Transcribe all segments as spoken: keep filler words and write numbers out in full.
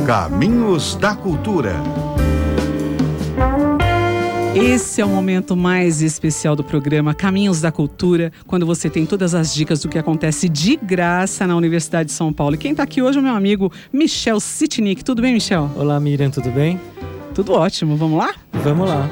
Caminhos da Cultura. Esse é o momento mais especial do programa Caminhos da Cultura, quando você tem todas as dicas do que acontece de graça na Universidade de São Paulo. E quem está aqui hoje é o meu amigo Michel Sitnik. Tudo bem, Michel? Olá, Miriam, tudo bem? Tudo ótimo, vamos lá? Vamos lá.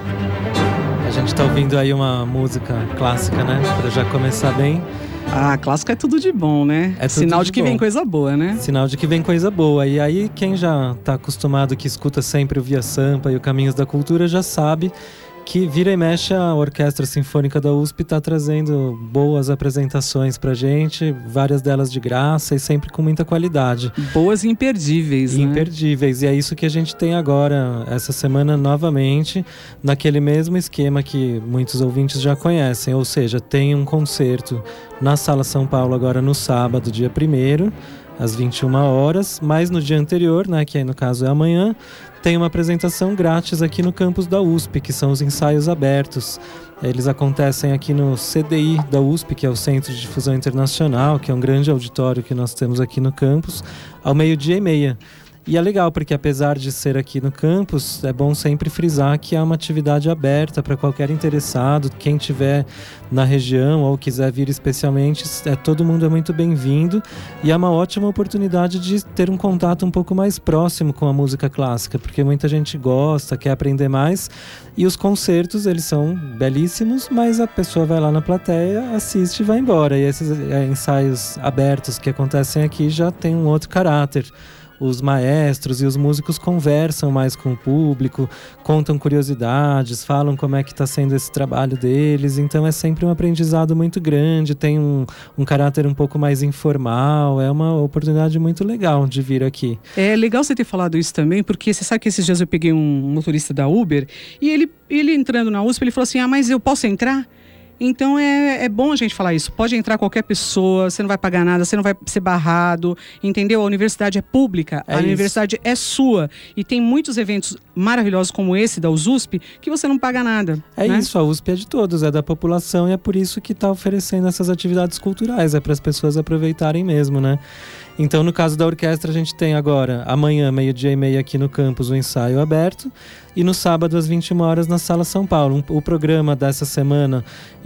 A gente está ouvindo aí uma música clássica, né? Para já começar bem. Ah, clássico é tudo de bom, né? É Sinal de, de que bom. Vem coisa boa, né? Sinal de que vem coisa boa. E aí, quem já está acostumado, que escuta sempre o Via Sampa e o Caminhos da Cultura, já sabe que vira e mexe a Orquestra Sinfônica da U S P está trazendo boas apresentações pra gente, várias delas de graça e sempre com muita qualidade. Boas e imperdíveis, né? Imperdíveis, e é isso que a gente tem agora, essa semana novamente, naquele mesmo esquema que muitos ouvintes já conhecem, ou seja, tem um concerto na Sala São Paulo agora no sábado, dia primeiro, às vinte e uma horas, mas no dia anterior, né, que aí no caso é amanhã, tem uma apresentação grátis aqui no campus da U S P, que são os ensaios abertos. Eles acontecem aqui no C D I da U S P, que é o Centro de Difusão Internacional, que é um grande auditório que nós temos aqui no campus, ao meio-dia e meia. E é legal, porque apesar de ser aqui no campus, é bom sempre frisar que é uma atividade aberta para qualquer interessado. Quem estiver na região ou quiser vir especialmente, é, todo mundo é muito bem-vindo. E é uma ótima oportunidade de ter um contato um pouco mais próximo com a música clássica, porque muita gente gosta, quer aprender mais. E os concertos, eles são belíssimos, mas a pessoa vai lá na plateia, assiste e vai embora. E esses é, ensaios abertos que acontecem aqui já tem um outro caráter. Os maestros e os músicos conversam mais com o público, contam curiosidades, falam como é que está sendo esse trabalho deles. Então é sempre um aprendizado muito grande, tem um, um caráter um pouco mais informal. É uma oportunidade muito legal de vir aqui. É legal você ter falado isso também, porque você sabe que esses dias eu peguei um motorista da Uber e ele, ele entrando na U S P, ele falou assim, ah, mas eu posso entrar? Então é, é bom a gente falar isso. Pode entrar qualquer pessoa, você não vai pagar nada, você não vai ser barrado, entendeu? A universidade é pública, é a isso. Universidade é sua. E tem muitos eventos maravilhosos como esse da U S P que você não paga nada. É né? isso, a U S P é de todos, é da população, e é por isso que está oferecendo essas atividades culturais, é para as pessoas aproveitarem mesmo, né? Então, no caso da orquestra, a gente tem agora, amanhã, meio-dia e meia, aqui no campus, o ensaio aberto. E no sábado, às vinte e uma horas, na Sala São Paulo. O programa dessa semana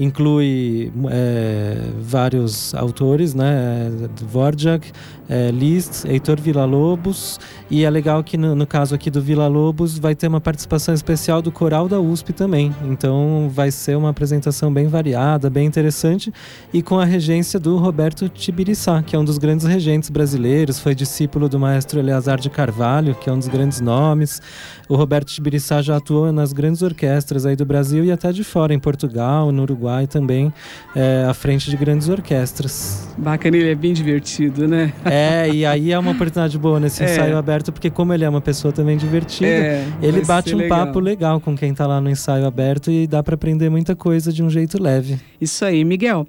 inclui é, vários autores, né? Dvorak, é, Liszt, Heitor Villa-Lobos. E é legal que, no, no caso aqui do Villa-Lobos, vai ter uma participação especial do Coral da U S P também. Então, vai ser uma apresentação bem variada, bem interessante. E com a regência do Roberto Tibiriçá, que é um dos grandes regentes brasileiros, foi discípulo do maestro Eleazar de Carvalho, que é um dos grandes nomes. O Roberto Tibiriçá já atuou nas grandes orquestras aí do Brasil e até de fora, em Portugal, no Uruguai também, é, à frente de grandes orquestras. Bacana, ele é bem divertido, né? É, e aí é uma oportunidade boa nesse é. ensaio aberto, porque como ele é uma pessoa também divertida, é, ele bate um legal. papo legal com quem tá lá no ensaio aberto e dá para aprender muita coisa de um jeito leve. Isso aí, Miguel.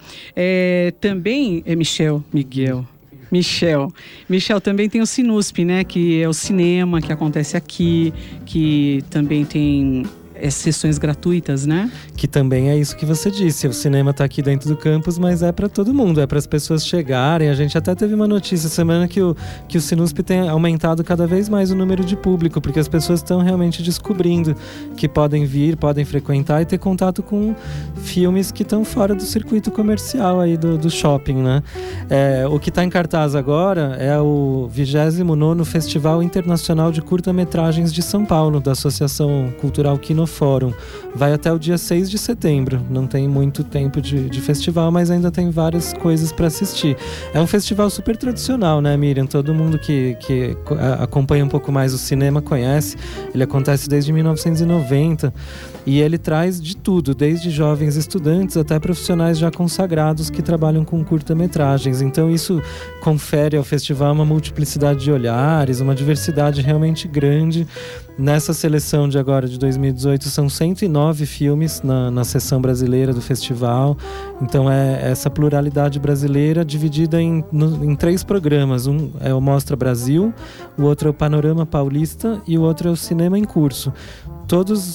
É, também é Michel, Miguel. Michel. Michel, também tem o Sinusp, né? Que é o cinema que acontece aqui, que também tem é, sessões gratuitas, né? Que também é isso que você disse. O cinema está aqui dentro do campus, mas é para todo mundo, é para as pessoas chegarem. A gente até teve uma notícia essa semana que o, que o Sinusp tem aumentado cada vez mais o número de público, porque as pessoas estão realmente descobrindo que podem vir, podem frequentar e ter contato com filmes que estão fora do circuito comercial aí do, do shopping, né? É, o que está em cartaz agora é o vigésimo nono Festival Internacional de Curta-Metragens de São Paulo, da Associação Cultural Kinofórum. Vai até o dia seis de setembro, não tem muito tempo de, de festival, mas ainda tem várias coisas para assistir. É um festival super tradicional, né, Miriam? Todo mundo que, que acompanha um pouco mais o cinema conhece. Ele acontece desde mil novecentos e noventa e ele traz de tudo, desde jovens estudantes até profissionais já consagrados que trabalham com curta-metragens. Então isso confere ao festival uma multiplicidade de olhares, uma diversidade realmente grande. Nessa seleção de agora, de dois mil e dezoito, são cento e nove filmes na, na seção brasileira do festival. Então é essa pluralidade brasileira dividida em, no, em três programas. Um é o Mostra Brasil, o outro é o Panorama Paulista e o outro é o Cinema em Curso. Todos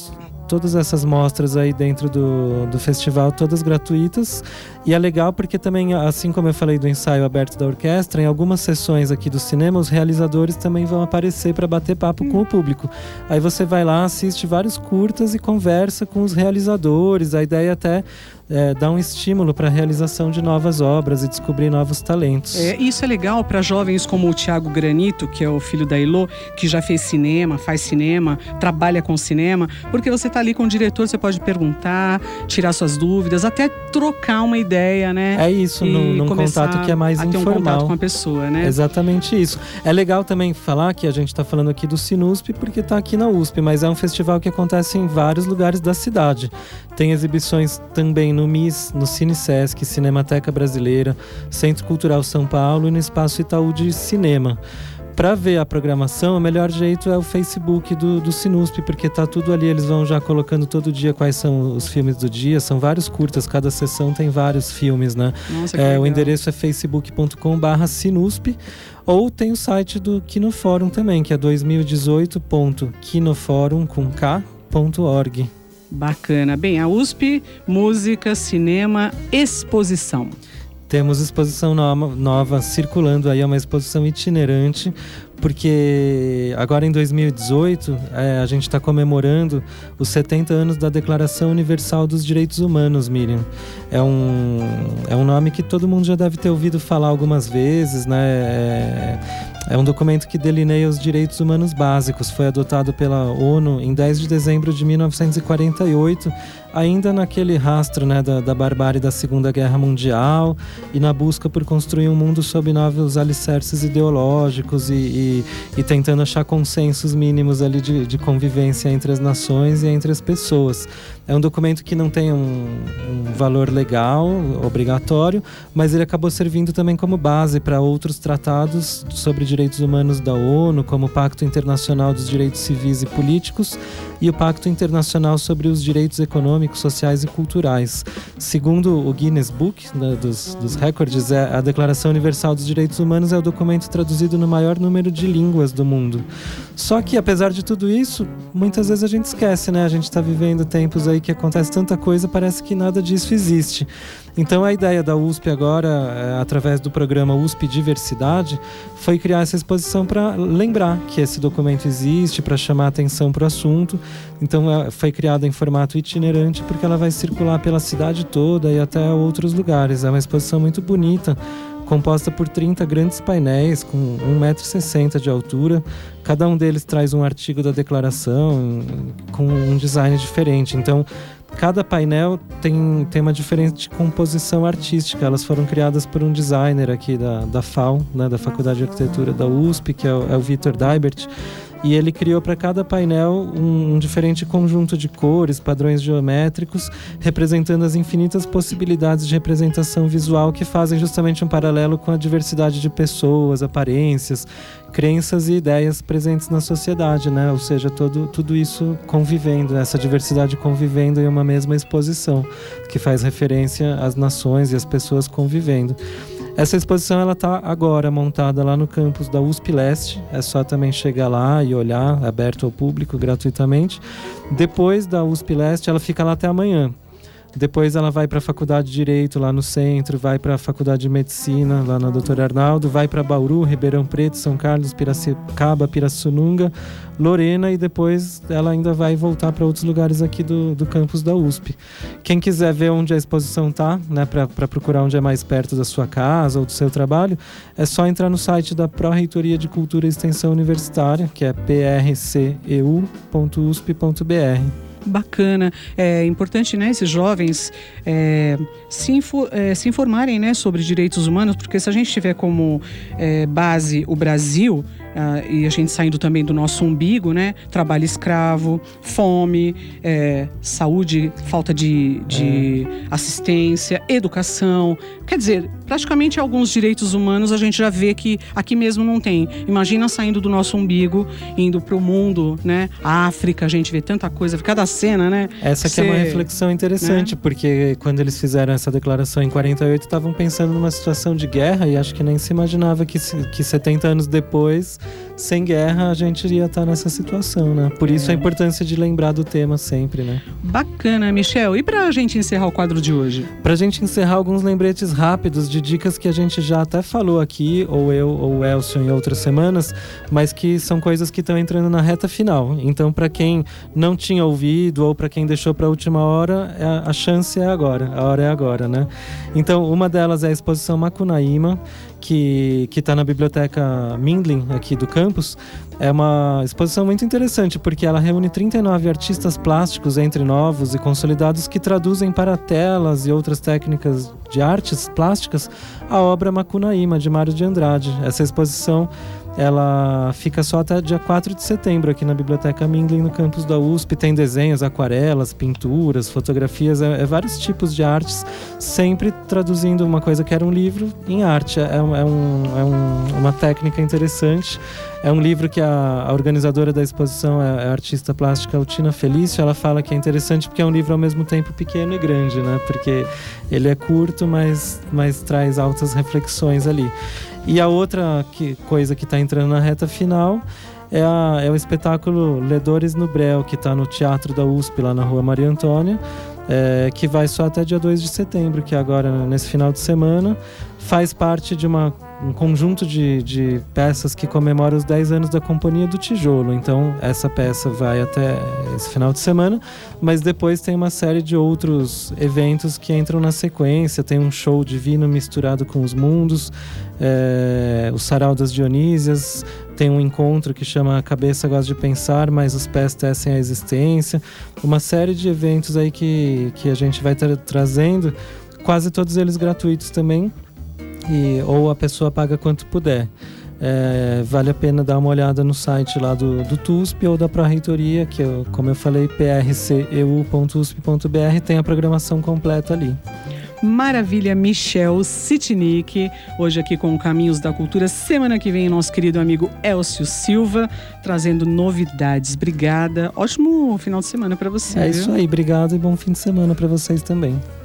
todas essas mostras aí dentro do, do festival, todas gratuitas. E é legal porque também, assim como eu falei do ensaio aberto da orquestra, em algumas sessões aqui do cinema, os realizadores também vão aparecer para bater papo hum. com o público. Aí você vai lá, assiste vários curtas e conversa com os realizadores. A ideia é até é, dar um estímulo para a realização de novas obras e descobrir novos talentos. É, isso é legal para jovens como o Thiago Granito, que é o filho da Ilô, que já fez cinema, faz cinema, trabalha com cinema, porque você está ali com o diretor, você pode perguntar, tirar suas dúvidas, até trocar uma ideia, né? É isso, num, num contato que é mais a informal. Ter um contato com a pessoa, né? Exatamente isso. É legal também falar que a gente está falando aqui do Sinusp porque está aqui na U S P, mas é um festival que acontece em vários lugares da cidade. Tem exibições também no M I S, no Cine Sesc, Cinemateca Brasileira, Centro Cultural São Paulo e no Espaço Itaú de Cinema. Para ver a programação, o melhor jeito é o Facebook do, do Sinusp, porque tá tudo ali, eles vão já colocando todo dia quais são os filmes do dia, são vários curtas, cada sessão tem vários filmes, né? Nossa, que é, legal. O endereço é facebook ponto com barra sinusp, ou tem o site do Kinoforum também, que é dois mil e dezoito ponto kinoforum com k ponto org. Bacana. Bem, a U S P, música, cinema, exposição. Temos exposição nova, nova circulando aí, é uma exposição itinerante, porque agora em dois mil e dezoito é, a gente está comemorando os setenta anos da Declaração Universal dos Direitos Humanos, Miriam. É um, é um nome que todo mundo já deve ter ouvido falar algumas vezes, né? É, é um documento que delineia os direitos humanos básicos. Foi adotado pela ONU em dez de dezembro de mil novecentos e quarenta e oito, ainda naquele rastro, né, da, da barbárie da Segunda Guerra Mundial e na busca por construir um mundo sob novos alicerces ideológicos e, e, e tentando achar consensos mínimos ali de, de convivência entre as nações e entre as pessoas. É um documento que não tem um, um valor legal, obrigatório, mas ele acabou servindo também como base para outros tratados sobre direitos humanos da ONU, como o Pacto Internacional dos Direitos Civis e Políticos e o Pacto Internacional sobre os Direitos Econômicos, Sociais e Culturais. Segundo o Guinness Book, né, dos, dos recordes, é, a Declaração Universal dos Direitos Humanos é o documento traduzido no maior número de línguas do mundo. Só que, apesar de tudo isso, muitas vezes a gente esquece, né? A gente está vivendo tempos aí que acontece tanta coisa, parece que nada disso existe. Então a ideia da U S P agora, é, através do programa U S P Diversidade, foi criar essa exposição para lembrar que esse documento existe, para chamar atenção para o assunto. Então é, foi criada em formato itinerante porque ela vai circular pela cidade toda e até outros lugares. É uma exposição muito bonita, composta por trinta grandes painéis com um metro e sessenta de altura. Cada um deles traz um artigo da declaração com um design diferente. Então, cada painel tem, tem uma diferente composição artística. Elas foram criadas por um designer aqui da, da F A U, né, da Faculdade de Arquitetura da U S P, que é o, é o Vitor Daibert. E ele criou para cada painel um, um diferente conjunto de cores, padrões geométricos, representando as infinitas possibilidades de representação visual que fazem justamente um paralelo com a diversidade de pessoas, aparências, crenças e ideias presentes na sociedade, né? Ou seja, todo, tudo isso convivendo, essa diversidade convivendo em uma mesma exposição, que faz referência às nações e às pessoas convivendo. Essa exposição ela está agora montada lá no campus da U S P Leste, é só também chegar lá e olhar, aberto ao público gratuitamente. Depois da U S P Leste ela fica lá até amanhã. Depois ela vai para a Faculdade de Direito lá no centro, vai para a Faculdade de Medicina lá na doutor Arnaldo, vai para Bauru, Ribeirão Preto, São Carlos, Piracicaba, Pirassununga, Lorena, e depois ela ainda vai voltar para outros lugares aqui do, do campus da U S P. Quem quiser ver onde a exposição está, né, para procurar onde é mais perto da sua casa ou do seu trabalho, é só entrar no site da Pró-Reitoria de Cultura e Extensão Universitária, que é p r c e u ponto u s p ponto b r. Bacana. É importante, né, esses jovens é, se, info, é, se informarem, né, sobre direitos humanos, porque se a gente tiver como é, base o Brasil, uh, e a gente saindo também do nosso umbigo, né, trabalho escravo, fome, é, saúde, falta de, de é. assistência, educação, quer dizer, praticamente alguns direitos humanos a gente já vê que aqui mesmo não tem. Imagina saindo do nosso umbigo, indo para o mundo, né, a África, a gente vê tanta coisa, cada cena, né? Essa aqui Cê... é uma reflexão interessante, né? Porque quando eles fizeram essa declaração em quarenta e oito, estavam pensando numa situação de guerra e acho que nem se imaginava que, que setenta anos depois sem guerra a gente iria estar nessa situação, né? Por isso é. a importância de lembrar do tema sempre, né? Bacana, Michel. E pra gente encerrar o quadro de hoje? Pra gente encerrar, alguns lembretes rápidos de dicas que a gente já até falou aqui, ou eu ou o Elcio em outras semanas, mas que são coisas que estão entrando na reta final. Então, pra quem não tinha ouvido ou pra quem deixou pra última hora, a chance é agora, a hora é agora, né? Então, uma delas é a exposição Macunaíma, que que está na biblioteca Mindlin aqui do campus. É uma exposição muito interessante porque ela reúne trinta e nove artistas plásticos, entre novos e consolidados, que traduzem para telas e outras técnicas de artes plásticas a obra Macunaíma, de Mário de Andrade. Essa exposição ela fica só até dia quatro de setembro aqui na Biblioteca Mindlin, no campus da U S P. Tem desenhos, aquarelas, pinturas, fotografias, é, é vários tipos de artes, sempre traduzindo uma coisa que era um livro em arte. É, é, um, é, um, uma técnica interessante. É um livro que a, a organizadora da exposição é a artista plástica Altina Felício. Ela fala que é interessante porque é um livro ao mesmo tempo pequeno e grande, né? Porque ele é curto, mas, mas traz altas reflexões ali. E a outra que, coisa que está entrando na reta final é, a, é o espetáculo Ledores no Breu, que está no Teatro da U S P, lá na Rua Maria Antônia, é, que vai só até dia dois de setembro, que é agora, nesse final de semana. Faz parte de uma, um conjunto de, de peças que comemora os dez anos da Companhia do Tijolo. Então, essa peça vai até esse final de semana, mas depois tem uma série de outros eventos que entram na sequência. Tem um show divino misturado com os mundos, é, o Sarau das Dionísias, tem um encontro que chama A Cabeça Gosta de Pensar, mas os pés tecem a existência. Uma série de eventos aí que, que a gente vai tra- trazendo, quase todos eles gratuitos também. E, ou a pessoa paga quanto puder. É, vale a pena dar uma olhada no site lá do, do T U S P ou da Pró-Reitoria, que eu, como eu falei, p r c e u ponto u s p ponto b r, tem a programação completa ali. Maravilha, Michel Sitnik, hoje aqui com Caminhos da Cultura. Semana que vem, nosso querido amigo Elcio Silva, trazendo novidades. Obrigada, ótimo final de semana para você. É viu? isso aí, obrigado e bom fim de semana para vocês também.